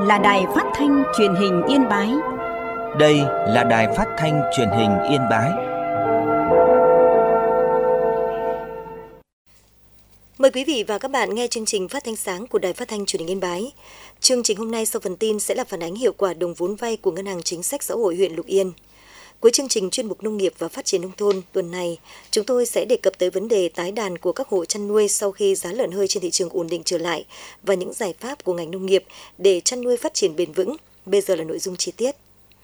là Đài Phát thanh Truyền hình Yên Bái. Đây là Đài Phát thanh Truyền hình Yên Bái. Mời quý vị và các bạn nghe chương trình phát thanh sáng của Đài Phát thanh Truyền hình Yên Bái. Chương trình hôm nay sau phần tin sẽ là phản ánh hiệu quả đồng vốn vay của Ngân hàng Chính sách Xã hội huyện Lục Yên. Cuối chương trình chuyên mục Nông nghiệp và Phát triển nông thôn tuần này, chúng tôi sẽ đề cập tới vấn đề tái đàn của các hộ chăn nuôi sau khi giá lợn hơi trên thị trường ổn định trở lại và những giải pháp của ngành nông nghiệp để chăn nuôi phát triển bền vững. Bây giờ là nội dung chi tiết.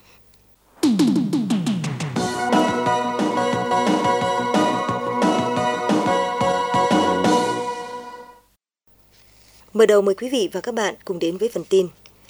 Mở đầu mời quý vị và các bạn cùng đến với phần tin.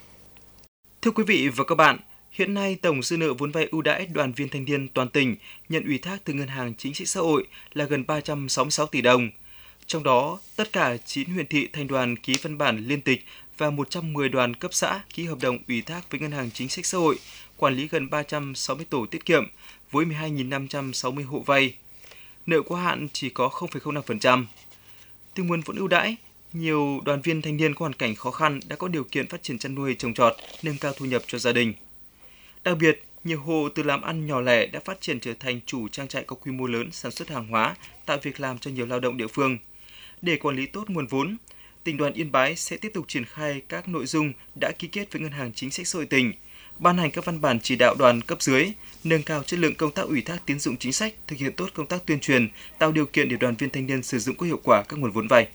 Thưa quý vị và các bạn, hiện nay tổng dư nợ vốn vay ưu đãi đoàn viên thanh niên toàn tỉnh nhận ủy thác từ Ngân hàng Chính sách Xã hội là gần 366 tỷ đồng. Trong đó, tất cả 9 huyện thị thành đoàn ký văn bản liên tịch và 110 đoàn cấp xã ký hợp đồng ủy thác với Ngân hàng Chính sách Xã hội, quản lý gần 360 tổ tiết kiệm với 12.560 hộ vay. Nợ quá hạn chỉ có 0,05%. Từ nguồn vốn ưu đãi, nhiều đoàn viên thanh niên có hoàn cảnh khó khăn đã có điều kiện phát triển chăn nuôi trồng trọt, nâng cao thu nhập cho gia đình. Đặc biệt, nhiều hộ từ làm ăn nhỏ lẻ đã phát triển trở thành chủ trang trại có quy mô lớn sản xuất hàng hóa, tạo việc làm cho nhiều lao động địa phương. Để quản lý tốt nguồn vốn, tỉnh đoàn Yên Bái sẽ tiếp tục triển khai các nội dung đã ký kết với Ngân hàng Chính sách Xã hội tỉnh, ban hành các văn bản chỉ đạo đoàn cấp dưới, nâng cao chất lượng công tác ủy thác tín dụng chính sách, thực hiện tốt công tác tuyên truyền, tạo điều kiện để đoàn viên thanh niên sử dụng có hiệu quả các nguồn vốn vay.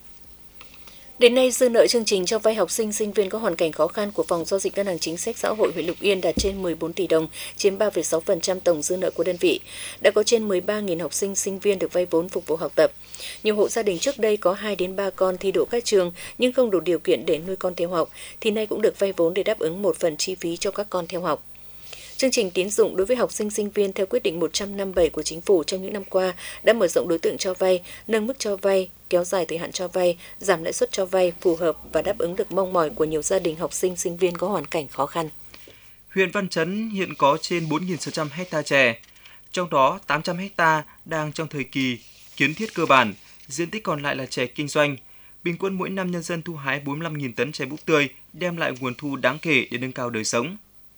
Đến nay, dư nợ chương trình cho vay học sinh, sinh viên có hoàn cảnh khó khăn của Phòng Giao dịch Ngân hàng Chính sách Xã hội huyện Lục Yên đạt trên 14 tỷ đồng, chiếm 3,6% tổng dư nợ của đơn vị. Đã có trên 13.000 học sinh, sinh viên được vay vốn phục vụ học tập. Nhiều hộ gia đình trước đây có 2 đến 3 con thi đỗ các trường nhưng không đủ điều kiện để nuôi con theo học, thì nay cũng được vay vốn để đáp ứng một phần chi phí cho các con theo học. Chương trình tín dụng đối với học sinh sinh viên theo quyết định 157 của Chính phủ trong những năm qua đã mở rộng đối tượng cho vay, nâng mức cho vay, kéo dài thời hạn cho vay, giảm lãi suất cho vay phù hợp và đáp ứng được mong mỏi của nhiều gia đình học sinh sinh viên có hoàn cảnh khó khăn. Huyện Văn Chấn hiện có trên 4.600 ha chè, trong đó 800 ha đang trong thời kỳ kiến thiết cơ bản, diện tích còn lại là chè kinh doanh. Bình quân mỗi năm nhân dân thu hái 45.000 tấn chè búp tươi, đem lại nguồn thu đáng kể để nâng cao đời sống.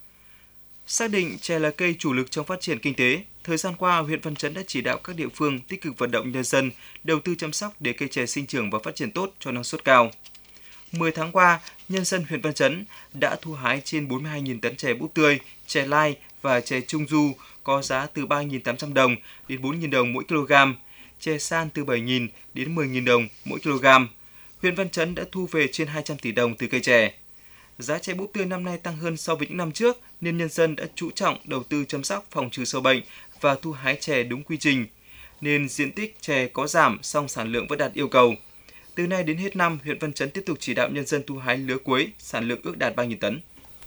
Xác định chè là cây chủ lực trong phát triển kinh tế, thời gian qua, huyện Văn Chấn đã chỉ đạo các địa phương tích cực vận động nhân dân đầu tư chăm sóc để cây chè sinh trưởng và phát triển tốt cho năng suất cao. 10 tháng qua, nhân dân huyện Văn Chấn đã thu hái trên 42.000 tấn chè búp tươi, chè lai và chè trung du có giá từ 3.800 đồng đến 4.000 đồng mỗi kg, chè san từ 7.000 đến 10.000 đồng mỗi kg. Huyện Văn Chấn đã thu về trên 200 tỷ đồng từ cây chè. Giá chè búp tươi năm nay tăng hơn so với những năm trước nên nhân dân đã chú trọng đầu tư chăm sóc phòng trừ sâu bệnh và thu hái chè đúng quy trình, nên diện tích chè có giảm song sản lượng vẫn đạt yêu cầu. Từ nay đến hết năm, huyện Văn Chấn tiếp tục chỉ đạo nhân dân thu hái lứa cuối, sản lượng ước đạt 3.000 tấn.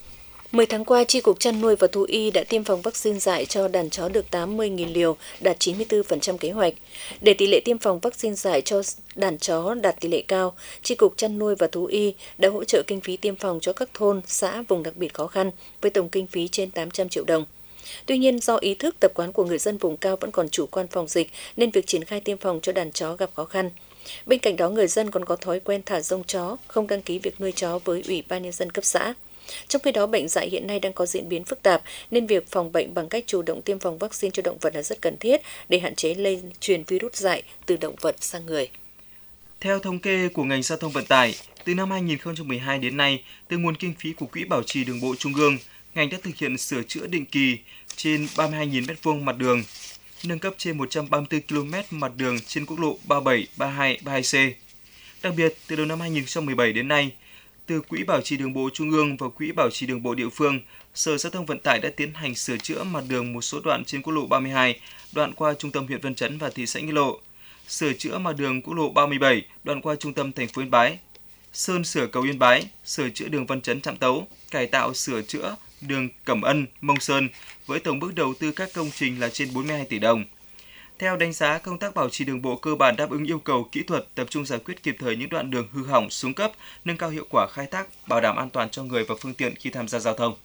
10 tháng qua, Chi cục Chăn nuôi và Thú y đã tiêm phòng vaccine dại cho đàn chó được 80.000 liều, đạt 94% kế hoạch. Để tỷ lệ tiêm phòng vaccine dại cho đàn chó đạt tỷ lệ cao, Chi cục Chăn nuôi và Thú y đã hỗ trợ kinh phí tiêm phòng cho các thôn, xã vùng đặc biệt khó khăn với tổng kinh phí trên 800 triệu đồng. Tuy nhiên, do ý thức tập quán của người dân vùng cao vẫn còn chủ quan phòng dịch nên việc triển khai tiêm phòng cho đàn chó gặp khó khăn. Bên cạnh đó, người dân còn có thói quen thả rông chó, không đăng ký việc nuôi chó với Ủy ban Nhân dân cấp xã. Trong khi đó, bệnh dại hiện nay đang có diễn biến phức tạp nên việc phòng bệnh bằng cách chủ động tiêm phòng vaccine cho động vật là rất cần thiết để hạn chế lây truyền virus dại từ động vật sang người. Theo thống kê của ngành giao thông vận tải, từ năm 2012 đến nay, từ nguồn kinh phí của Quỹ Bảo trì Đường bộ Trung ương, ngành đã thực hiện sửa chữa định kỳ trên 32.000 m2 mặt đường, nâng cấp trên 134 km mặt đường trên quốc lộ 37, 32, 32C. Đặc biệt, từ đầu năm 2017 đến nay, từ Quỹ Bảo trì Đường bộ Trung ương và Quỹ Bảo trì Đường bộ địa phương, Sở Giao thông Vận tải đã tiến hành sửa chữa mặt đường một số đoạn trên quốc lộ 32, đoạn qua trung tâm huyện Văn Chấn và thị xã Nghĩa Lộ, sửa chữa mặt đường quốc lộ 37, đoạn qua trung tâm thành phố Yên Bái, sơn sửa cầu Yên Bái, sửa chữa đường Văn Chấn Trạm Tấu, cải tạo sửa chữa đường Cẩm Ân, Mông Sơn với tổng mức đầu tư các công trình là trên 42 tỷ đồng. Theo đánh giá, công tác bảo trì đường bộ cơ bản đáp ứng yêu cầu kỹ thuật, tập trung giải quyết kịp thời những đoạn đường hư hỏng, xuống cấp, nâng cao hiệu quả khai thác, bảo đảm an toàn cho người và phương tiện khi tham gia giao thông.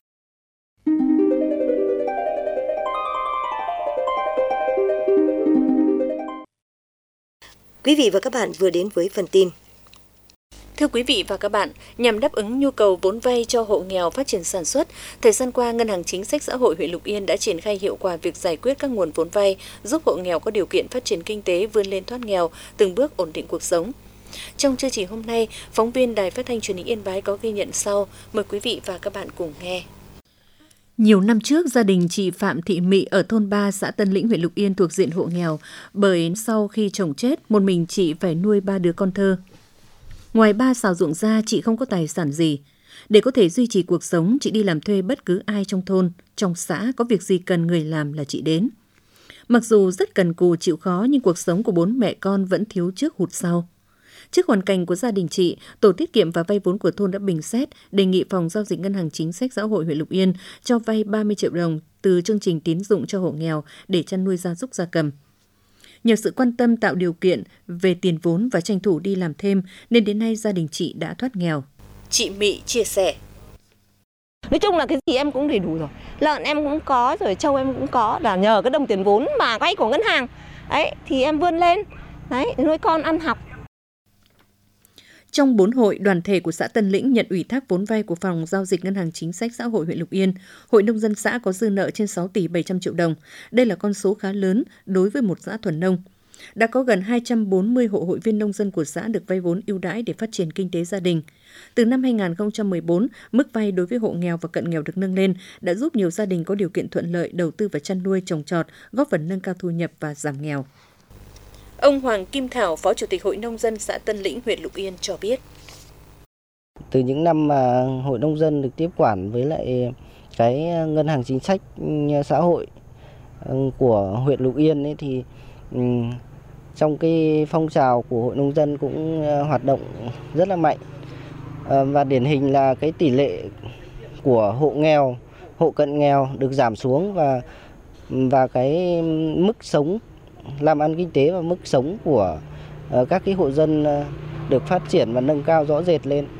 Quý vị và các bạn vừa đến với phần tin. Thưa quý vị và các bạn, nhằm đáp ứng nhu cầu vốn vay cho hộ nghèo phát triển sản xuất, thời gian qua, Ngân hàng Chính sách Xã hội huyện Lục Yên đã triển khai hiệu quả việc giải quyết các nguồn vốn vay, giúp hộ nghèo có điều kiện phát triển kinh tế vươn lên thoát nghèo, từng bước ổn định cuộc sống. Trong chương trình hôm nay, phóng viên Đài Phát thanh Truyền hình Yên Bái có ghi nhận sau. Mời quý vị và các bạn cùng nghe. Nhiều năm trước, gia đình chị Phạm Thị Mị ở thôn 3, xã Tân Lĩnh, huyện Lục Yên thuộc diện hộ nghèo, bởi sau khi chồng chết, một mình chị phải nuôi 3 đứa con thơ. Ngoài 3 xào ruộng ra, chị không có tài sản gì. Để có thể duy trì cuộc sống, chị đi làm thuê bất cứ ai trong thôn, trong xã có việc gì cần người làm là chị đến. Mặc dù rất cần cù chịu khó nhưng cuộc sống của 4 mẹ con vẫn thiếu trước hụt sau. Trước hoàn cảnh của gia đình chị, Tổ tiết kiệm và vay vốn của thôn đã bình xét đề nghị Phòng Giao dịch Ngân hàng Chính sách Xã hội huyện Lục Yên cho vay 30 triệu đồng từ chương trình tín dụng cho hộ nghèo để chăn nuôi gia súc gia cầm. Nhờ sự quan tâm tạo điều kiện về tiền vốn và tranh thủ đi làm thêm nên đến nay gia đình chị đã thoát nghèo. Chị Mị chia sẻ. Nói chung là cái gì em cũng đầy đủ rồi. Lợn em cũng có rồi, trâu em cũng có. Là nhờ cái đồng tiền vốn mà vay của ngân hàng. Đấy, thì em vươn lên. Đấy, nuôi con ăn học. Trong 4 hội đoàn thể của xã Tân Lĩnh nhận ủy thác vốn vay của Phòng Giao dịch Ngân hàng Chính sách Xã hội huyện Lục Yên, Hội Nông dân xã có dư nợ trên 6 tỷ 700 triệu đồng. Đây là con số khá lớn đối với một xã thuần nông. Đã có gần 240 hộ hội viên nông dân của xã được vay vốn ưu đãi để phát triển kinh tế gia đình. Từ năm 2014, mức vay đối với hộ nghèo và cận nghèo được nâng lên, đã giúp nhiều gia đình có điều kiện thuận lợi đầu tư vào chăn nuôi, trồng trọt, góp phần nâng cao thu nhập và giảm nghèo. Ông Hoàng Kim Thảo, Phó Chủ tịch Hội Nông dân xã Tân Lĩnh, huyện Lục Yên cho biết. Từ những năm mà Hội Nông dân được tiếp quản với lại cái Ngân hàng Chính sách Xã hội của huyện Lục Yên ấy, thì trong cái phong trào của Hội Nông dân cũng hoạt động rất là mạnh. Và điển hình là cái tỷ lệ của hộ nghèo, hộ cận nghèo được giảm xuống và cái mức sống làm ăn kinh tế và mức sống của các cái hộ dân được phát triển và nâng cao rõ rệt lên.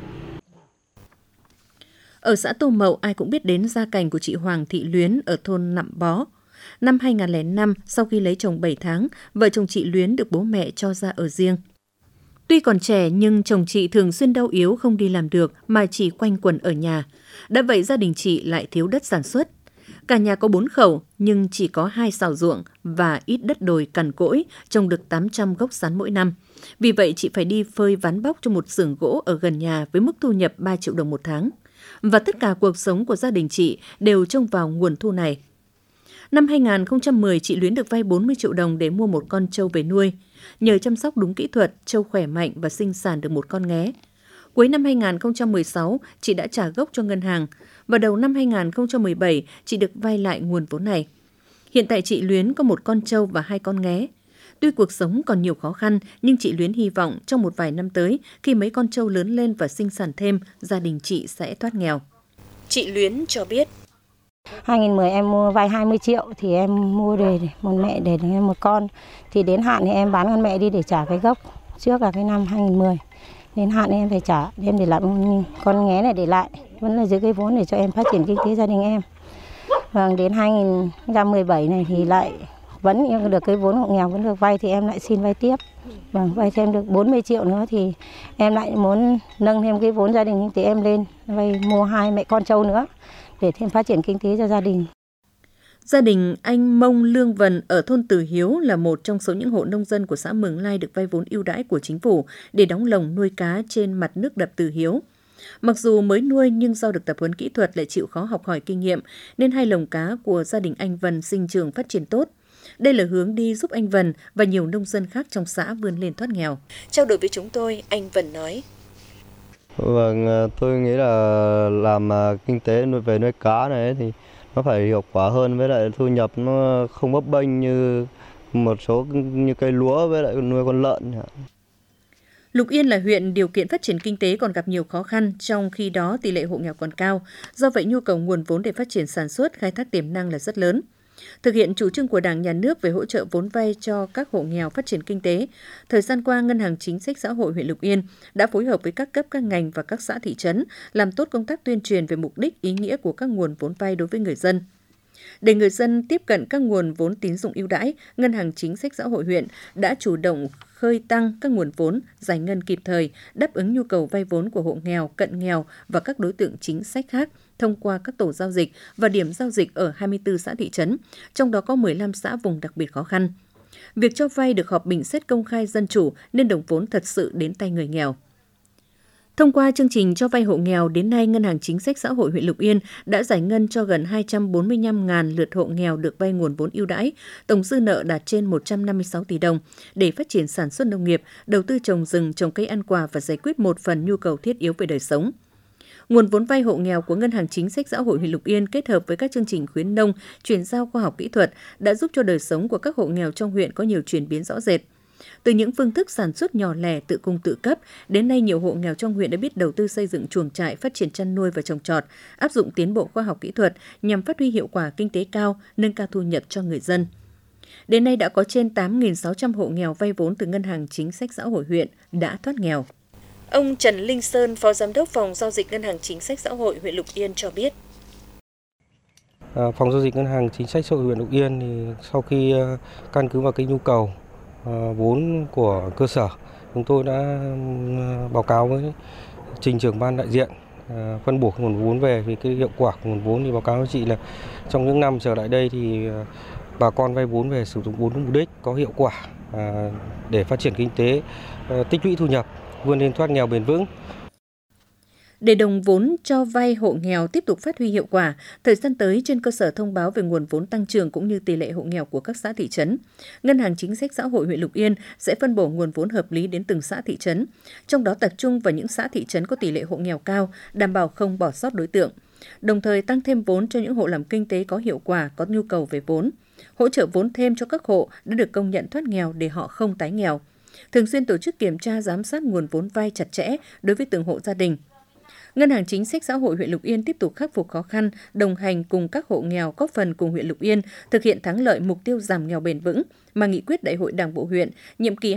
Ở xã Tô Mậu, ai cũng biết đến gia cảnh của chị Hoàng Thị Luyến ở thôn Nặm Bó. Năm 2005, sau khi lấy chồng 7 tháng, vợ chồng chị Luyến được bố mẹ cho ra ở riêng. Tuy còn trẻ nhưng chồng chị thường xuyên đau yếu không đi làm được mà chỉ quanh quẩn ở nhà. Đã vậy gia đình chị lại thiếu đất sản xuất. Cả nhà có 4 khẩu nhưng chỉ có 2 xào ruộng và ít đất đồi cằn cỗi, trồng được 800 gốc sắn mỗi năm. Vì vậy chị phải đi phơi ván bóc cho một xưởng gỗ ở gần nhà với mức thu nhập 3 triệu đồng một tháng. Và tất cả cuộc sống của gia đình chị đều trông vào nguồn thu này. Năm 2010, chị Luyến được vay 40 triệu đồng để mua một con trâu về nuôi. Nhờ chăm sóc đúng kỹ thuật, trâu khỏe mạnh và sinh sản được một con nghé. Cuối năm 2016, chị đã trả gốc cho ngân hàng. Và đầu năm 2017, chị được vay lại nguồn vốn này. Hiện tại chị Luyến có một con trâu và 2 con nghé. Tuy cuộc sống còn nhiều khó khăn, nhưng chị Luyến hy vọng trong một vài năm tới, khi mấy con trâu lớn lên và sinh sản thêm, gia đình chị sẽ thoát nghèo. Chị Luyến cho biết. 2010 em mua vay 20 triệu thì em mua để một mẹ để em một con. Thì đến hạn thì em bán con mẹ đi để trả cái gốc trước là cái năm 2010. Đến hạn em phải trả, em để lại con nghé này để lại. Vẫn là giữ cái vốn để cho em phát triển kinh tế gia đình em. Vâng, đến 2017 này thì lại vẫn được cái vốn hộ nghèo vẫn được vay thì em lại xin vay tiếp. Vâng, vay thêm được 40 triệu nữa thì em lại muốn nâng thêm cái vốn gia đình kinh tế em lên, vay mua 2 mẹ con trâu nữa để thêm phát triển kinh tế cho gia đình. Gia đình anh Mông Lương Vân ở thôn Từ Hiếu là một trong số những hộ nông dân của xã Mường Lai được vay vốn ưu đãi của chính phủ để đóng lồng nuôi cá trên mặt nước đập Từ Hiếu. Mặc dù mới nuôi nhưng do được tập huấn kỹ thuật lại chịu khó học hỏi kinh nghiệm nên 2 lồng cá của gia đình anh Vân sinh trưởng phát triển tốt. Đây là hướng đi giúp anh Vân và nhiều nông dân khác trong xã vươn lên thoát nghèo. Trao đổi với chúng tôi, anh Vân nói. Vâng, tôi nghĩ là làm kinh tế nuôi cá này thì nó phải hiệu quả hơn, với lại thu nhập nó không bấp bênh như một số như cây lúa với lại nuôi con lợn. Lục Yên là huyện điều kiện phát triển kinh tế còn gặp nhiều khó khăn, trong khi đó tỷ lệ hộ nghèo còn cao. Do vậy nhu cầu nguồn vốn để phát triển sản xuất, khai thác tiềm năng là rất lớn. Thực hiện chủ trương của Đảng, Nhà nước về hỗ trợ vốn vay cho các hộ nghèo phát triển kinh tế, thời gian qua Ngân hàng Chính sách Xã hội huyện Lục Yên đã phối hợp với các cấp các ngành và các xã thị trấn làm tốt công tác tuyên truyền về mục đích, ý nghĩa của các nguồn vốn vay đối với người dân. Để người dân tiếp cận các nguồn vốn tín dụng ưu đãi, Ngân hàng Chính sách Xã hội huyện đã chủ động khơi tăng các nguồn vốn, giải ngân kịp thời, đáp ứng nhu cầu vay vốn của hộ nghèo, cận nghèo và các đối tượng chính sách khác thông qua các tổ giao dịch và điểm giao dịch ở 24 xã thị trấn, trong đó có 15 xã vùng đặc biệt khó khăn. Việc cho vay được họp bình xét công khai dân chủ nên đồng vốn thật sự đến tay người nghèo. Thông qua chương trình cho vay hộ nghèo, đến nay Ngân hàng Chính sách Xã hội huyện Lục Yên đã giải ngân cho gần 245.000 lượt hộ nghèo được vay nguồn vốn ưu đãi, tổng dư nợ đạt trên 156 tỷ đồng để phát triển sản xuất nông nghiệp, đầu tư trồng rừng, trồng cây ăn quả và giải quyết một phần nhu cầu thiết yếu về đời sống. Nguồn vốn vay hộ nghèo của Ngân hàng Chính sách Xã hội huyện Lục Yên kết hợp với các chương trình khuyến nông, chuyển giao khoa học kỹ thuật đã giúp cho đời sống của các hộ nghèo trong huyện có nhiều chuyển biến rõ rệt. Từ những phương thức sản xuất nhỏ lẻ tự cung tự cấp, đến nay nhiều hộ nghèo trong huyện đã biết đầu tư xây dựng chuồng trại, phát triển chăn nuôi và trồng trọt, áp dụng tiến bộ khoa học kỹ thuật nhằm phát huy hiệu quả kinh tế cao, nâng cao thu nhập cho người dân. Đến nay đã có trên 8.600 hộ nghèo vay vốn từ Ngân hàng Chính sách Xã hội huyện đã thoát nghèo. Ông Trần Linh Sơn, Phó Giám đốc Phòng Giao dịch Ngân hàng Chính sách Xã hội huyện Lục Yên cho biết. Phòng Giao dịch Ngân hàng Chính sách Xã hội huyện Lục Yên thì sau khi căn cứ vào cái nhu cầu vốn của cơ sở, chúng tôi đã báo cáo với trình trưởng ban đại diện phân bổ nguồn vốn về. Vì cái hiệu quả của nguồn vốn thì báo cáo với chị là trong những năm trở lại đây thì bà con vay vốn về sử dụng vốn đúng mục đích, có hiệu quả để phát triển kinh tế, tích lũy thu nhập, vươn lên thoát nghèo bền vững. Để đồng vốn cho vay hộ nghèo tiếp tục phát huy hiệu quả, thời gian tới trên cơ sở thông báo về nguồn vốn tăng trưởng cũng như tỷ lệ hộ nghèo của các xã thị trấn, Ngân hàng Chính sách Xã hội huyện Lục Yên sẽ phân bổ nguồn vốn hợp lý đến từng xã thị trấn, trong đó tập trung vào những xã thị trấn có tỷ lệ hộ nghèo cao, đảm bảo không bỏ sót đối tượng. Đồng thời tăng thêm vốn cho những hộ làm kinh tế có hiệu quả, có nhu cầu về vốn, hỗ trợ vốn thêm cho các hộ đã được công nhận thoát nghèo để họ không tái nghèo. Thường xuyên tổ chức kiểm tra giám sát nguồn vốn vay chặt chẽ đối với từng hộ gia đình. Ngân hàng Chính sách Xã hội huyện Lục Yên tiếp tục khắc phục khó khăn, đồng hành cùng các hộ nghèo, góp phần cùng huyện Lục Yên thực hiện thắng lợi mục tiêu giảm nghèo bền vững mà Nghị quyết Đại hội Đảng bộ huyện nhiệm kỳ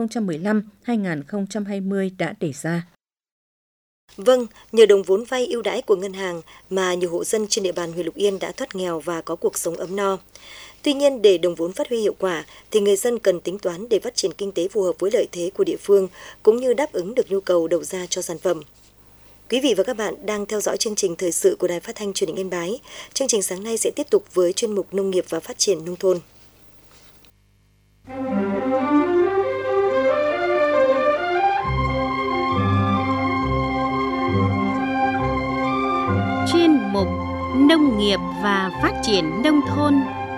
2015-2020 đã đề ra. Vâng, nhờ đồng vốn vay ưu đãi của ngân hàng mà nhiều hộ dân trên địa bàn huyện Lục Yên đã thoát nghèo và có cuộc sống ấm no. Tuy nhiên, để đồng vốn phát huy hiệu quả thì người dân cần tính toán để phát triển kinh tế phù hợp với lợi thế của địa phương cũng như đáp ứng được nhu cầu đầu ra cho sản phẩm. Quý vị và các bạn đang theo dõi chương trình thời sự của Đài Phát thanh Truyền hình Yên Bái. Chương trình sáng nay sẽ tiếp tục với chuyên mục Nông nghiệp và Phát triển nông thôn. Chuyên mục Nông nghiệp và Phát triển nông thôn.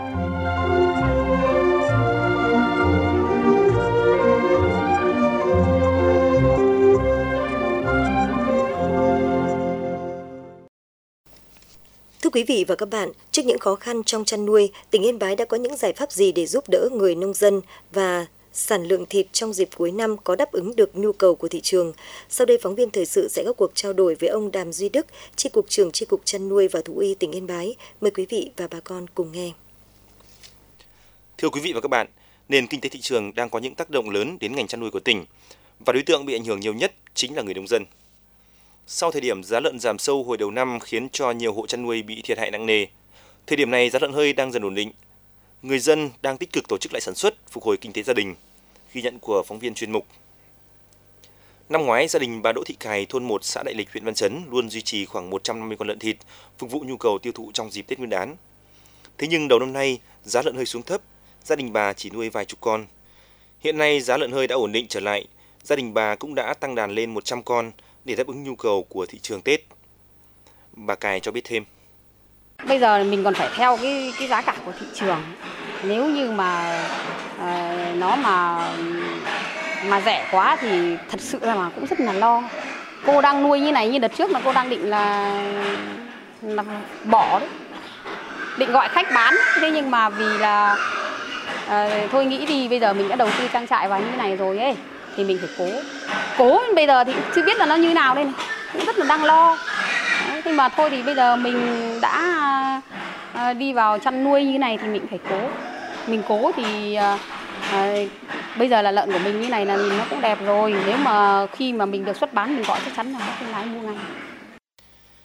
Thưa quý vị và các bạn, trước những khó khăn trong chăn nuôi, tỉnh Yên Bái đã có những giải pháp gì để giúp đỡ người nông dân và sản lượng thịt trong dịp cuối năm có đáp ứng được nhu cầu của thị trường? Sau đây, phóng viên thời sự sẽ có cuộc trao đổi với ông Đàm Duy Đức, Chi cục trưởng Chi cục Chăn nuôi và Thú y tỉnh Yên Bái. Mời quý vị và bà con cùng nghe. Thưa quý vị và các bạn, nền kinh tế thị trường đang có những tác động lớn đến ngành chăn nuôi của tỉnh và đối tượng bị ảnh hưởng nhiều nhất chính là người nông dân. Sau thời điểm giá lợn giảm sâu hồi đầu năm khiến cho nhiều hộ chăn nuôi bị thiệt hại nặng nề, thời điểm này giá lợn hơi đang dần ổn định. Người dân đang tích cực tổ chức lại sản xuất, phục hồi kinh tế gia đình. Ghi nhận của phóng viên chuyên mục. Năm ngoái, gia đình bà Đỗ Thị Cài, thôn 1 xã Đại Lịch, huyện Văn Chấn luôn duy trì khoảng 150 con lợn thịt, phục vụ nhu cầu tiêu thụ trong dịp Tết Nguyên đán. Thế nhưng đầu năm nay, giá lợn hơi xuống thấp, gia đình bà chỉ nuôi vài chục con. Hiện nay giá lợn hơi đã ổn định trở lại, gia đình bà cũng đã tăng đàn lên 100 con để đáp ứng nhu cầu của thị trường Tết. Bà Cài cho biết thêm. Bây giờ mình còn phải theo cái giá cả của thị trường. Nếu như mà nó mà rẻ quá thì thật sự là mà cũng rất là lo. Cô đang nuôi như này, như đợt trước là cô đang định là bỏ đấy. Định gọi khách bán, thế nhưng mà vì là thôi nghĩ đi, bây giờ mình đã đầu tư trang trại vào như thế này rồi ấy thì mình phải cố bây giờ thì chưa biết là nó như nào đây này, cũng rất là đang lo. Đấy, nhưng mà thôi thì bây giờ mình đã đi vào chăn nuôi như thế này thì mình phải cố thì bây giờ là lợn của mình như này là nhìn nó cũng đẹp rồi, nếu mà khi mà mình được xuất bán mình gọi chắc chắn là có thương lái mua ngay.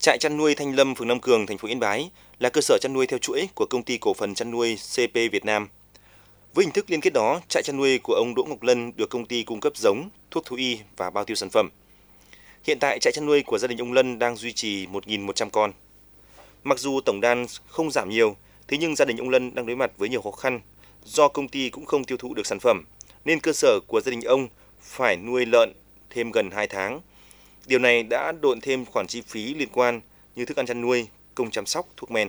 Trại chăn nuôi Thanh Lâm, phường Nam Cường, thành phố Yên Bái là cơ sở chăn nuôi theo chuỗi của công ty cổ phần chăn nuôi CP Việt Nam. Với hình thức liên kết đó, trại chăn nuôi của ông Đỗ Ngọc Lân được công ty cung cấp giống, thuốc thú y và bao tiêu sản phẩm. Hiện tại trại chăn nuôi của gia đình ông Lân đang duy trì 1.100 con. Mặc dù tổng đàn không giảm nhiều, thế nhưng gia đình ông Lân đang đối mặt với nhiều khó khăn do công ty cũng không tiêu thụ được sản phẩm, nên cơ sở của gia đình ông phải nuôi lợn thêm gần 2 tháng. Điều này đã độn thêm khoản chi phí liên quan như thức ăn chăn nuôi, công chăm sóc, thuốc men.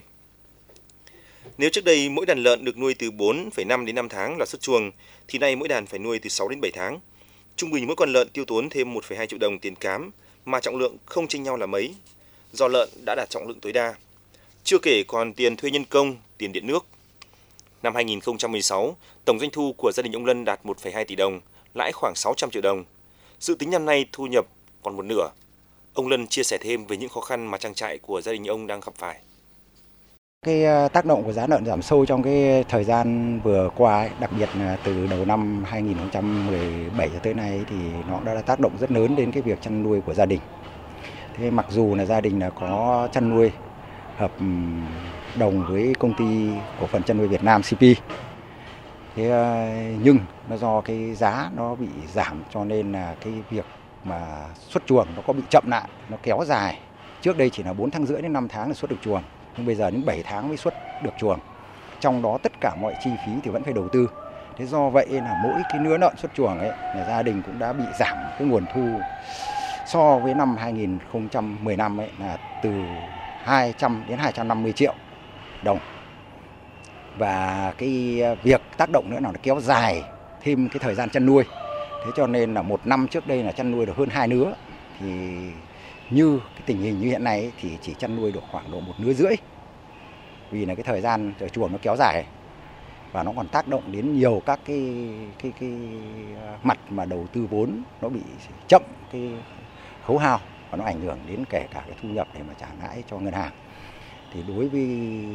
Nếu trước đây mỗi đàn lợn được nuôi từ 4,5 đến 5 tháng là xuất chuồng, thì nay mỗi đàn phải nuôi từ 6 đến 7 tháng. Trung bình mỗi con lợn tiêu tốn thêm 1,2 triệu đồng tiền cám mà trọng lượng không chênh nhau là mấy, do lợn đã đạt trọng lượng tối đa. Chưa kể còn tiền thuê nhân công, tiền điện nước. Năm 2016, tổng doanh thu của gia đình ông Lân đạt 1,2 tỷ đồng, lãi khoảng 600 triệu đồng. Dự tính năm nay thu nhập còn một nửa. Ông Lân chia sẻ thêm về những khó khăn mà trang trại của gia đình ông đang gặp phải. Cái tác động của giá lợn giảm sâu trong cái thời gian vừa qua ấy, đặc biệt là từ đầu năm 2017 cho tới nay thì nó đã tác động rất lớn đến cái việc chăn nuôi của gia đình. Thế mặc dù là gia đình là có chăn nuôi hợp đồng với công ty cổ phần chăn nuôi Việt Nam CP, thế nhưng nó do cái giá nó bị giảm cho nên là cái việc mà xuất chuồng nó có bị chậm lại, nó kéo dài. Trước đây chỉ là 4 tháng rưỡi đến 5 tháng là xuất được chuồng, nhưng bây giờ đến 7 tháng mới xuất được chuồng. Trong đó tất cả mọi chi phí thì vẫn phải đầu tư. Thế do vậy là mỗi cái lứa lợn xuất chuồng ấy là gia đình cũng đã bị giảm cái nguồn thu so với năm 2015 ấy là từ 200 đến 250 triệu đồng. Và cái việc tác động nữa là nó kéo dài thêm cái thời gian chăn nuôi. Thế cho nên là một năm trước đây là chăn nuôi được hơn 2 lứa, thì như cái tình hình như hiện nay ấy, thì chỉ chăn nuôi được khoảng độ 1,5 lứa. Vì là cái thời gian ở chuồng nó kéo dài và nó còn tác động đến nhiều các cái mặt mà đầu tư vốn nó bị chậm cái khấu hao và nó ảnh hưởng đến kể cả cái thu nhập để mà trả lãi cho ngân hàng. Thì đối với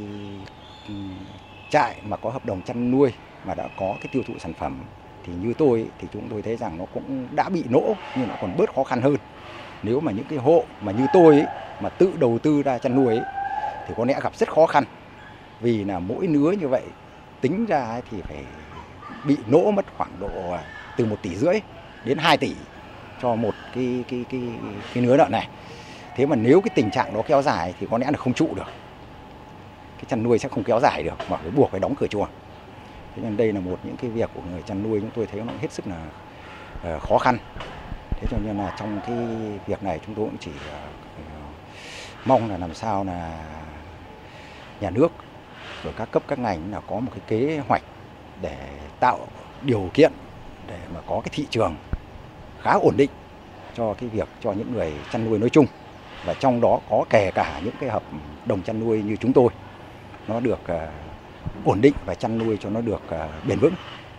trại mà có hợp đồng chăn nuôi mà đã có cái tiêu thụ sản phẩm thì như tôi thì chúng tôi thấy rằng nó cũng đã bị lỗ nhưng nó còn bớt khó khăn hơn. Nếu mà những cái hộ mà như tôi ấy, mà tự đầu tư ra chăn nuôi ấy, thì có lẽ gặp rất khó khăn. Vì là mỗi lứa như vậy tính ra ấy, thì phải bị lỗ mất khoảng độ từ 1,5 tỷ đến 2 tỷ cho một cái lứa lợn này. Thế mà nếu cái tình trạng đó kéo dài thì có lẽ là không trụ được. Cái chăn nuôi sẽ không kéo dài được mà phải buộc phải đóng cửa chuồng. Thế nên đây là một những cái việc của người chăn nuôi chúng tôi thấy nó hết sức là khó khăn. Thế cho nên là trong cái việc này chúng tôi cũng chỉ mong là làm sao là nhà nước rồi các cấp các ngành là có một cái kế hoạch để tạo điều kiện để mà có cái thị trường khá ổn định cho cái việc cho những người chăn nuôi nói chung, và trong đó có kể cả những cái hợp đồng chăn nuôi như chúng tôi nó được ổn định và chăn nuôi cho nó được bền vững.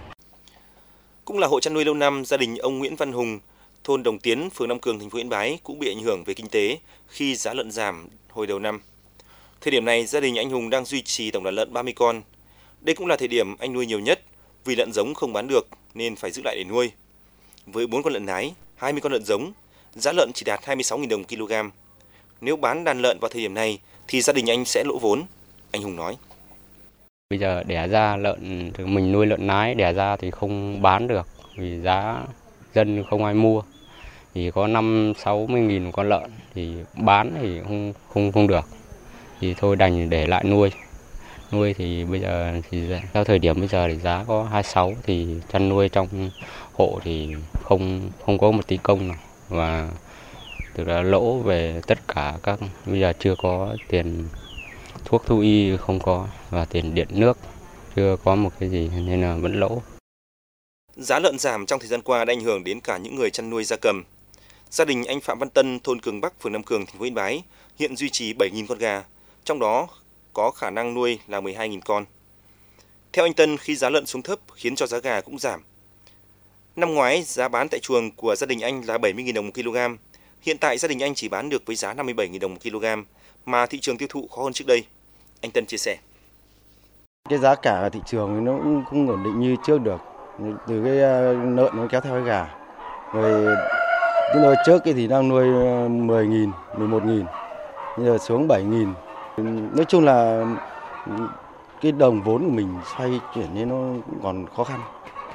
Cũng là hộ chăn nuôi lâu năm, gia đình ông Nguyễn Văn Hùng, thôn Đồng Tiến, phường Nam Cường, thành phố Yên Bái cũng bị ảnh hưởng về kinh tế khi giá lợn giảm hồi đầu năm. Thời điểm này, gia đình anh Hùng đang duy trì tổng đàn lợn 30 con. Đây cũng là thời điểm anh nuôi nhiều nhất vì lợn giống không bán được nên phải giữ lại để nuôi. Với 4 con lợn nái, 20 con lợn giống, giá lợn chỉ đạt 26.000 đồng kg. Nếu bán đàn lợn vào thời điểm này thì gia đình anh sẽ lỗ vốn, anh Hùng nói. Bây giờ đẻ ra lợn, mình nuôi lợn nái đẻ ra thì không bán được vì giá dân không ai mua. Thì có 50-60 nghìn một con lợn thì bán thì không được. Thì thôi đành để lại nuôi. Nuôi thì bây giờ thì theo thời điểm bây giờ thì giá có 26 thì chăn nuôi trong hộ thì không có một tí công nào, và tức là lỗ về tất cả các, bây giờ chưa có tiền thuốc thú y không có, và tiền điện nước chưa có một cái gì nên là vẫn lỗ. Giá lợn giảm trong thời gian qua đã ảnh hưởng đến cả những người chăn nuôi gia cầm. Gia đình anh Phạm Văn Tân, thôn Cường Bắc, phường Nam Cường, thành phố Yên Bái hiện duy trì 7.000 con gà, trong đó có khả năng nuôi là 12.000 con. Theo anh Tân, khi giá lợn xuống thấp khiến cho giá gà cũng giảm. Năm ngoái, giá bán tại chuồng của gia đình anh là 70.000 đồng một kg. Hiện tại gia đình anh chỉ bán được với giá 57.000 đồng một kg, mà thị trường tiêu thụ khó hơn trước đây. Anh Tân chia sẻ. Cái giá cả ở thị trường nó cũng không ổn định như trước được. Từ cái lợn nó kéo theo cái gà. Rồi chúng tôi trước thì đang nuôi 10.000, 11.000. giờ xuống 7.000. Nói chung là cái đồng vốn của mình xoay chuyển nên nó còn khó khăn.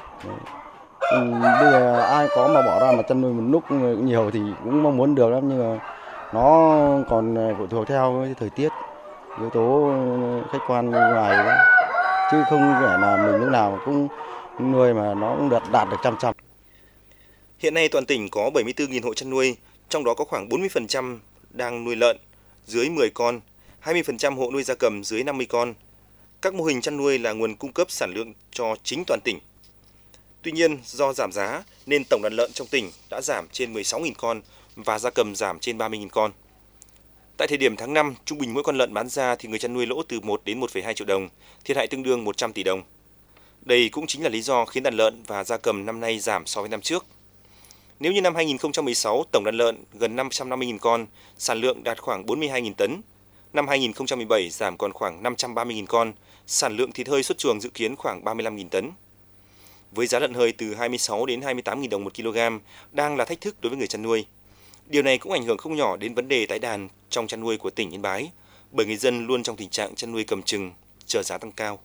Bây giờ ai có mà bỏ ra mà chăn nuôi một lúc nhiều thì cũng mong muốn được lắm, nhưng mà nó còn phụ thuộc theo cái thời tiết, yếu tố khách quan bên ngoài đó. Chứ không phải là mình lúc nào cũng nuôi mà nó cũng đạt được trăm. Hiện nay toàn tỉnh có 74.000 hộ chăn nuôi, trong đó có khoảng 40% đang nuôi lợn dưới 10 con, 20% hộ nuôi gia cầm dưới 50 con. Các mô hình chăn nuôi là nguồn cung cấp sản lượng cho chính toàn tỉnh. Tuy nhiên, do giảm giá nên tổng đàn lợn trong tỉnh đã giảm trên 16.000 con và gia cầm giảm trên 30.000 con. Tại thời điểm tháng 5, trung bình mỗi con lợn bán ra thì người chăn nuôi lỗ từ 1 đến 1,2 triệu đồng, thiệt hại tương đương 100 tỷ đồng. Đây cũng chính là lý do khiến đàn lợn và gia cầm năm nay giảm so với năm trước. Nếu như năm 2016 tổng đàn lợn gần 550.000 con, sản lượng đạt khoảng 42.000 tấn, năm 2017 giảm còn khoảng 530.000 con, sản lượng thịt hơi xuất chuồng dự kiến khoảng 35.000 tấn. Với giá lợn hơi từ 26 đến 28.000 đồng một kg đang là thách thức đối với người chăn nuôi. Điều này cũng ảnh hưởng không nhỏ đến vấn đề tái đàn trong chăn nuôi của tỉnh Yên Bái, bởi người dân luôn trong tình trạng chăn nuôi cầm chừng, chờ giá tăng cao.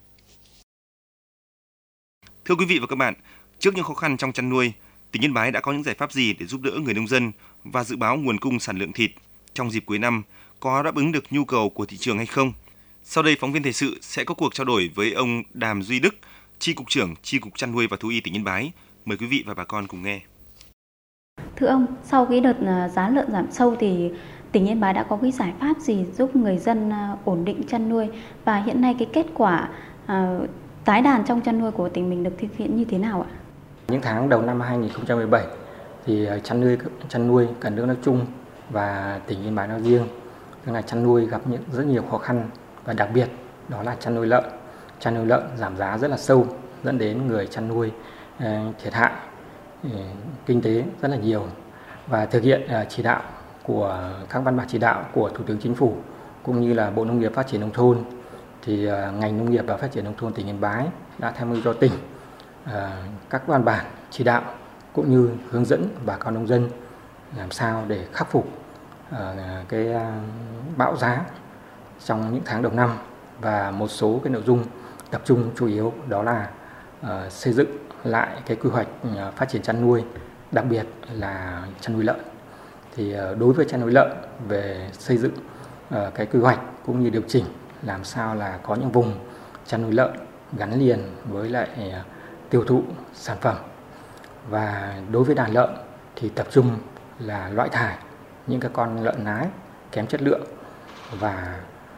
Thưa quý vị và các bạn, trước những khó khăn trong chăn nuôi, tỉnh Yên Bái đã có những giải pháp gì để giúp đỡ người nông dân và dự báo nguồn cung sản lượng thịt trong dịp cuối năm có đáp ứng được nhu cầu của thị trường hay không? Sau đây, phóng viên thời sự sẽ có cuộc trao đổi với ông Đàm Duy Đức, Chi cục trưởng Chi cục Chăn nuôi và Thú y tỉnh Yên Bái. Mời quý vị và bà con cùng nghe. Thưa ông, sau cái đợt giá lợn giảm sâu thì tỉnh Yên Bái đã có cái giải pháp gì giúp người dân ổn định chăn nuôi, và hiện nay cái kết quả tái đàn trong chăn nuôi của tỉnh mình được thực hiện như thế nào ạ? Những tháng đầu năm 2017 thì chăn nuôi cả nước nói chung và tỉnh Yên Bái nói riêng, tức là chăn nuôi gặp rất nhiều khó khăn, và đặc biệt đó là chăn nuôi lợn. Chăn nuôi lợn giảm giá rất là sâu, dẫn đến người chăn nuôi thiệt hại kinh tế rất là nhiều. Và thực hiện chỉ đạo của các văn bản chỉ đạo của Thủ tướng Chính phủ cũng như là Bộ Nông nghiệp Phát triển Nông thôn, thì ngành Nông nghiệp và Phát triển Nông thôn tỉnh Yên Bái đã tham mưu cho tỉnh các văn bản chỉ đạo cũng như hướng dẫn bà con nông dân làm sao để khắc phục cái bão giá trong những tháng đầu năm, và một số cái nội dung tập trung chủ yếu đó là xây dựng lại cái quy hoạch phát triển chăn nuôi, đặc biệt là chăn nuôi lợn. Thì đối với chăn nuôi lợn, về xây dựng cái quy hoạch cũng như điều chỉnh làm sao là có những vùng chăn nuôi lợn gắn liền với lại tiêu thụ sản phẩm. Và đối với đàn lợn thì tập trung là loại thải những cái con lợn nái kém chất lượng và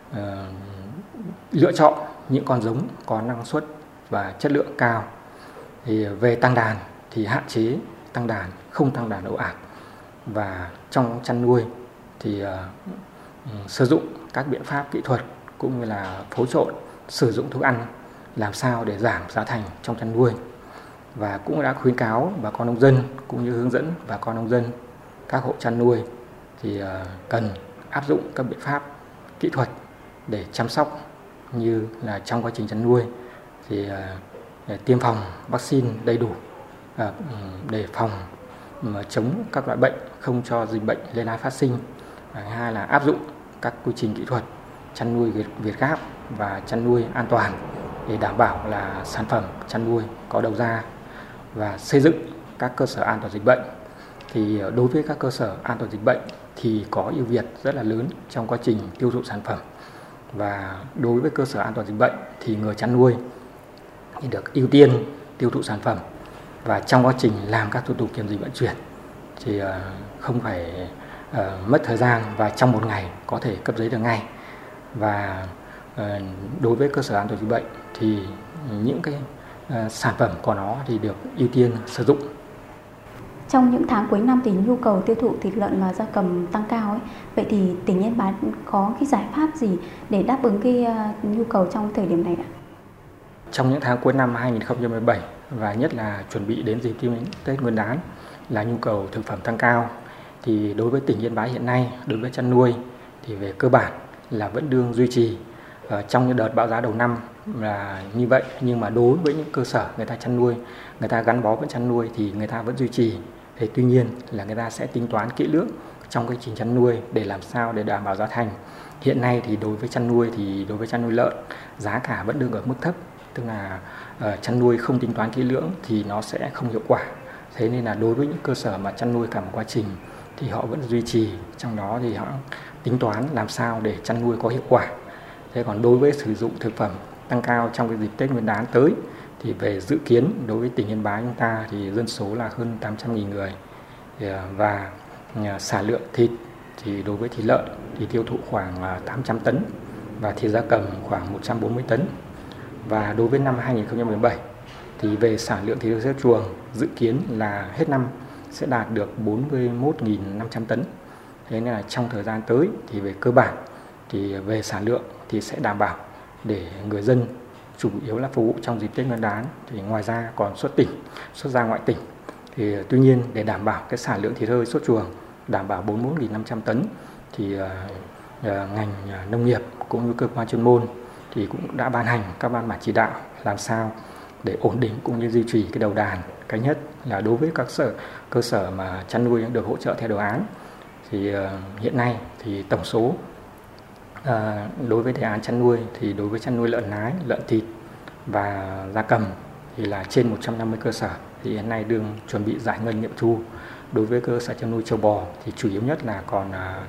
lựa chọn những con giống có năng suất và chất lượng cao. Thì về tăng đàn thì hạn chế tăng đàn, không tăng đàn ồ ạt. Và trong chăn nuôi thì sử dụng các biện pháp kỹ thuật cũng như là phối trộn sử dụng thức ăn làm sao để giảm giá thành trong chăn nuôi. Và cũng đã khuyến cáo bà con nông dân cũng như hướng dẫn bà con nông dân, các hộ chăn nuôi thì cần áp dụng các biện pháp kỹ thuật để chăm sóc, như là trong quá trình chăn nuôi thì tiêm phòng vaccine đầy đủ để phòng chống các loại bệnh, không cho dịch bệnh lây lan phát sinh. Hai là áp dụng các quy trình kỹ thuật chăn nuôi Việt Gáp và chăn nuôi an toàn để đảm bảo là sản phẩm chăn nuôi có đầu ra, và xây dựng các cơ sở an toàn dịch bệnh. Thì đối với các cơ sở an toàn dịch bệnh thì có ưu việt rất là lớn trong quá trình tiêu thụ sản phẩm. Và đối với cơ sở an toàn dịch bệnh thì người chăn nuôi thì được ưu tiên tiêu thụ sản phẩm, và trong quá trình làm các thủ tục kiểm dịch vận chuyển thì không phải mất thời gian, và trong một ngày có thể cấp giấy được ngay. Và đối với cơ sở an toàn dịch bệnh thì những cái sản phẩm của nó thì được ưu tiên sử dụng. Trong những tháng cuối năm thì nhu cầu tiêu thụ thịt lợn và gia cầm tăng cao ấy. Vậy thì tỉnh Yên Bái có cái giải pháp gì để đáp ứng cái nhu cầu trong thời điểm này ạ? Trong những tháng cuối năm 2017 và nhất là chuẩn bị đến dịp Tết Nguyên đán là nhu cầu thực phẩm tăng cao, thì đối với tỉnh Yên Bái hiện nay, đối với chăn nuôi thì về cơ bản là vẫn đương duy trì trong những đợt bão giá đầu năm là như vậy. Nhưng mà đối với những cơ sở người ta chăn nuôi, người ta gắn bó với chăn nuôi thì người ta vẫn duy trì. Thì tuy nhiên là người ta sẽ tính toán kỹ lưỡng trong cái trình chăn nuôi để làm sao để đảm bảo giá thành. Hiện nay thì đối với chăn nuôi lợn, giá cả vẫn đang ở mức thấp, tức là chăn nuôi không tính toán kỹ lưỡng thì nó sẽ không hiệu quả. Thế nên là đối với những cơ sở mà chăn nuôi cả một quá trình thì họ vẫn duy trì, trong đó thì họ tính toán làm sao để chăn nuôi có hiệu quả. Thế còn đối với sử dụng thực phẩm tăng cao trong cái dịp Tết Nguyên đán tới thì về dự kiến đối với tỉnh Yên Bái chúng ta thì dân số là hơn 800.000 người và sản lượng thịt thì đối với thịt lợn thì tiêu thụ khoảng 800 tấn và thịt gia cầm khoảng 140 tấn. Và đối với năm 2017 thì về sản lượng thịt heo chuồng dự kiến là hết năm sẽ đạt được 41.500 tấn. Thế nên là trong thời gian tới thì về cơ bản thì về sản lượng thì sẽ đảm bảo để người dân chủ yếu là phục vụ trong dịp Tết Nguyên đán, thì ngoài ra còn xuất ra ngoại tỉnh. Thì tuy nhiên để đảm bảo cái sản lượng thịt hơi xuất chuồng đảm bảo 41.500 tấn thì ngành nông nghiệp cũng như cơ quan chuyên môn thì cũng đã ban hành các văn bản chỉ đạo làm sao để ổn định cũng như duy trì cái đầu đàn. Cái nhất là đối với các cơ sở mà chăn nuôi được hỗ trợ theo đề án thì hiện nay thì tổng số đối với đề án chăn nuôi thì đối với chăn nuôi lợn nái, lợn thịt và gia cầm thì là trên 150 cơ sở thì hiện nay đương chuẩn bị giải ngân nghiệm thu. Đối với cơ sở chăn nuôi trâu bò thì chủ yếu nhất là còn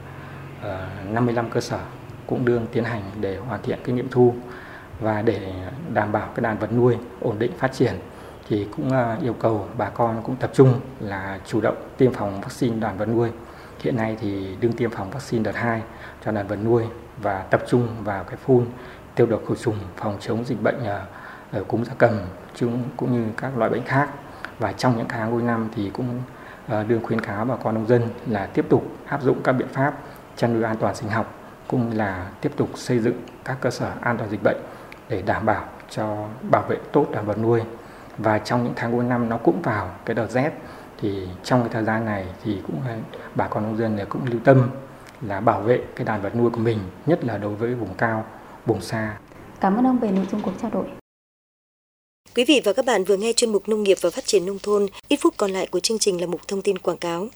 55 cơ sở cũng đương tiến hành để hoàn thiện cái nghiệm thu. Và để đảm bảo cái đàn vật nuôi ổn định phát triển thì cũng yêu cầu bà con cũng tập trung là chủ động tiêm phòng vaccine đàn vật nuôi. Hiện nay thì đương tiêm phòng vaccine đợt 2 cho đàn vật nuôi và tập trung vào cái phun tiêu độc khử trùng phòng chống dịch bệnh cúm gia cầm cũng như các loại bệnh khác. Và trong những tháng cuối năm thì cũng đương khuyến cáo bà con nông dân là tiếp tục áp dụng các biện pháp chăn nuôi an toàn sinh học cũng là tiếp tục xây dựng các cơ sở an toàn dịch bệnh để đảm bảo cho bảo vệ tốt đàn vật nuôi. Và trong những tháng cuối năm nó cũng vào cái đợt rét thì trong cái thời gian này thì cũng bà con nông dân cũng lưu tâm là bảo vệ cái đàn vật nuôi của mình, nhất là đối với vùng cao, vùng xa. Cảm ơn ông về nội dung cuộc trao đổi. Quý vị và các bạn vừa nghe chuyên mục Nông nghiệp và Phát triển nông thôn. Ít phút còn lại của chương trình là mục thông tin quảng cáo.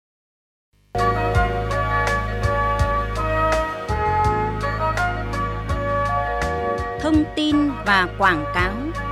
Thông tin và quảng cáo.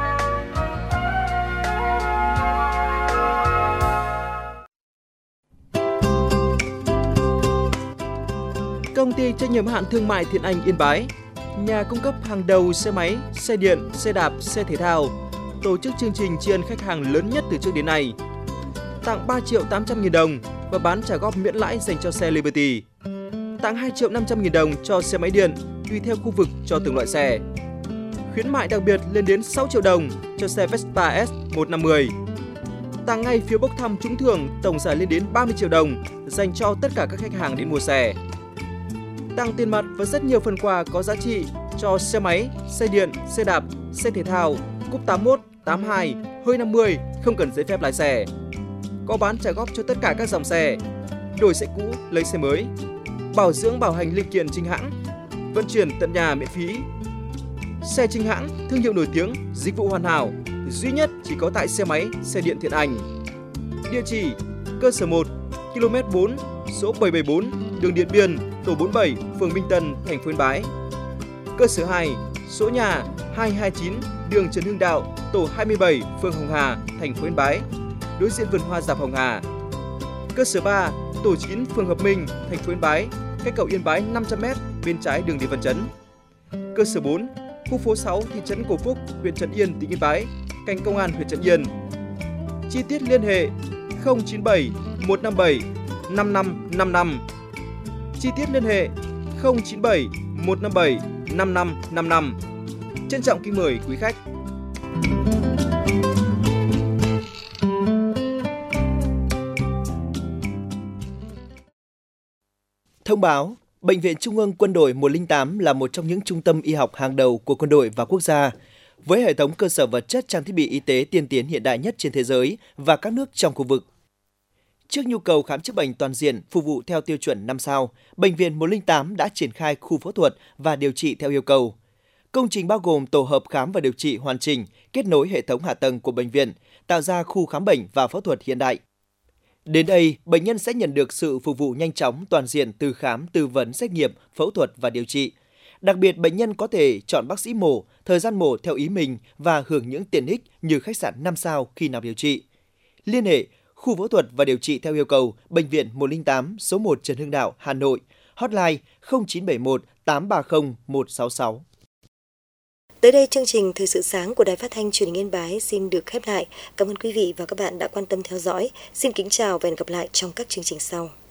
Công ty trách nhiệm hữu hạn thương mại Thiện Anh Yên Bái, nhà cung cấp hàng đầu xe máy, xe điện, xe đạp, xe thể thao, tổ chức chương trình tri ân khách hàng lớn nhất từ trước đến nay. Tặng 3.800.000 đồng và bán trả góp miễn lãi dành cho xe Liberty. Tặng 2.500.000 đồng cho xe máy điện tùy theo khu vực cho từng loại xe. Khuyến mại đặc biệt lên đến 6 triệu đồng cho xe Vespa S 150. Tặng ngay phiếu bốc thăm trúng thưởng tổng giải lên đến 30 triệu đồng dành cho tất cả các khách hàng đến mua xe. Tặng tiền mặt và rất nhiều phần quà có giá trị cho xe máy, xe điện, xe đạp, xe thể thao, cúp 81, 82, hơi 50, không cần giấy phép lái xe. Có bán trả góp cho tất cả các dòng xe, đổi xe cũ lấy xe mới, bảo dưỡng bảo hành linh kiện chính hãng, vận chuyển tận nhà miễn phí. Xe chính hãng, thương hiệu nổi tiếng, dịch vụ hoàn hảo, duy nhất chỉ có tại xe máy, xe điện Thiện Anh. Địa chỉ: cơ sở 1, km 4, số 774, đường Điện Biên, tổ 47, phường Minh Tân, thành phố Yên Bái. Cơ sở 2, số nhà 229, đường Trần Hưng Đạo, tổ 27, phường Hồng Hà, thành phố Yên Bái, đối diện vườn hoa Dạp Hồng Hà. Cơ sở 3, tổ 9, phường Hợp Minh, thành phố Yên Bái, cách cầu Yên Bái 500m bên trái đường Lý Văn Chấn. Cơ sở 4, khu phố 6, thị trấn Cổ Phúc, huyện Trấn Yên, tỉnh Yên Bái, cạnh công an huyện Trấn Yên. Chi tiết liên hệ 097 157 5555. Chi tiết liên hệ 097 157 5555. Trân trọng kính mời quý khách. Thông báo, Bệnh viện Trung ương Quân đội 108 là một trong những trung tâm y học hàng đầu của quân đội và quốc gia, với hệ thống cơ sở vật chất trang thiết bị y tế tiên tiến hiện đại nhất trên thế giới và các nước trong khu vực. Trước nhu cầu khám chữa bệnh toàn diện phục vụ theo tiêu chuẩn 5 sao, Bệnh viện 108 đã triển khai khu phẫu thuật và điều trị theo yêu cầu. Công trình bao gồm tổ hợp khám và điều trị hoàn chỉnh, kết nối hệ thống hạ tầng của bệnh viện, tạo ra khu khám bệnh và phẫu thuật hiện đại. Đến đây, bệnh nhân sẽ nhận được sự phục vụ nhanh chóng, toàn diện từ khám, tư vấn, xét nghiệm, phẫu thuật và điều trị. Đặc biệt, bệnh nhân có thể chọn bác sĩ mổ, thời gian mổ theo ý mình và hưởng những tiện ích như khách sạn 5 sao khi nào điều trị. Liên hệ khu phẫu thuật và điều trị theo yêu cầu, Bệnh viện 108, số 1 Trần Hưng Đạo, Hà Nội, hotline 0971 830 166. Tới đây, chương trình Thời sự sáng của Đài Phát thanh Truyền hình Yên Bái xin được khép lại. Cảm ơn quý vị và các bạn đã quan tâm theo dõi. Xin kính chào và hẹn gặp lại trong các chương trình sau.